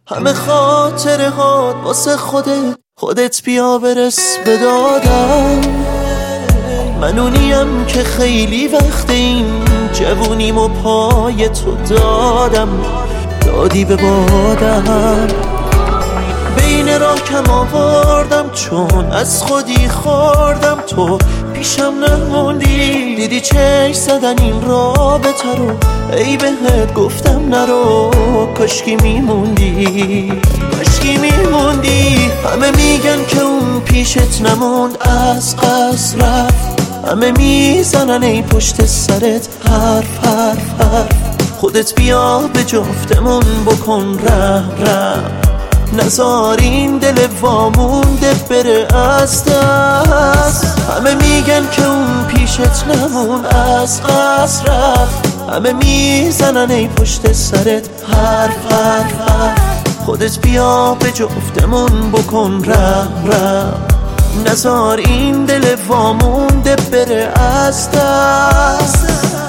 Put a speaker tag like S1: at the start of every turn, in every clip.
S1: همه خاطره هات واسه خودت بیا برس به دادم. من اونیم که خیلی وقت این جوونیم و پای تو دادی به بادم. بین راه کم آوردم چون از خودی خوردم، تو پیشم نموندی. دیدی چشم زدن این رابطه رو، ای بهت گفتم نرو. کاشکی میموندی. همه میگن که اون پیشت نموند، از قصد رفت. همه میزنن ای پشت سرت حرف. خودت بیا به جفتمون بکن رحم. نزار این دل وامونده بره از دست. همه میگن که اون پیشت نمون، از قصد رفت. همه میزنن ای پشت سرت حرف. خودت بیا به جفتمون بکن رحم. نزار این دل وامونده بره از دست.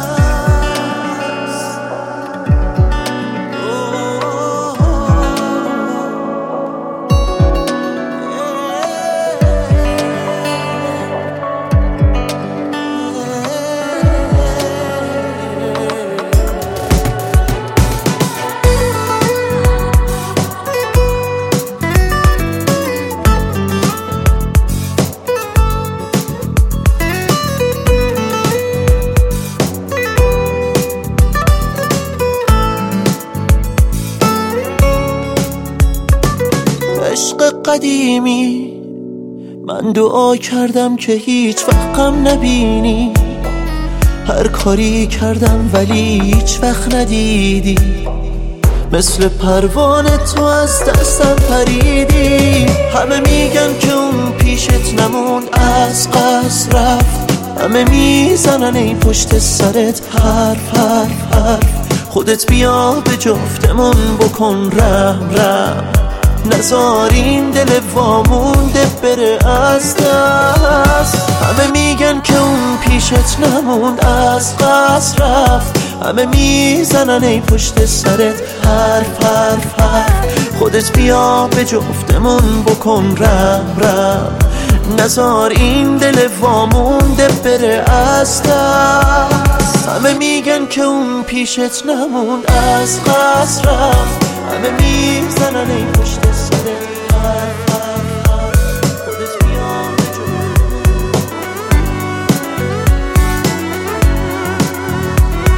S1: عشق قدیمی من دعا کردم که هیچ وقت غم نبینی. هر کاری کردم ولی هیچ وقت ندیدی. مثل پروانه تو از دستم پریدی. همه میگن که اون پیشت نموند، از قصد رفت. همه میزنن ای پشت سرت حرف. خودت بیا به جفتمون بکن رحم. نزار این دل وامونده بره از دست. همه میگن که اون پیشت نموند، از قصد رفت. همه میزنن ای پشت سرت حرف. خودت بیا به جفتمون بکن رحم. نزار این دل وامونده بره از دست. همه میگن که اون پیشت نموند، از قصد رفت. همه میزنن ای پشت سرت حرف. خودت بیا به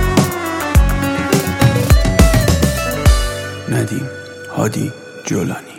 S2: ندیم هادی جولانی.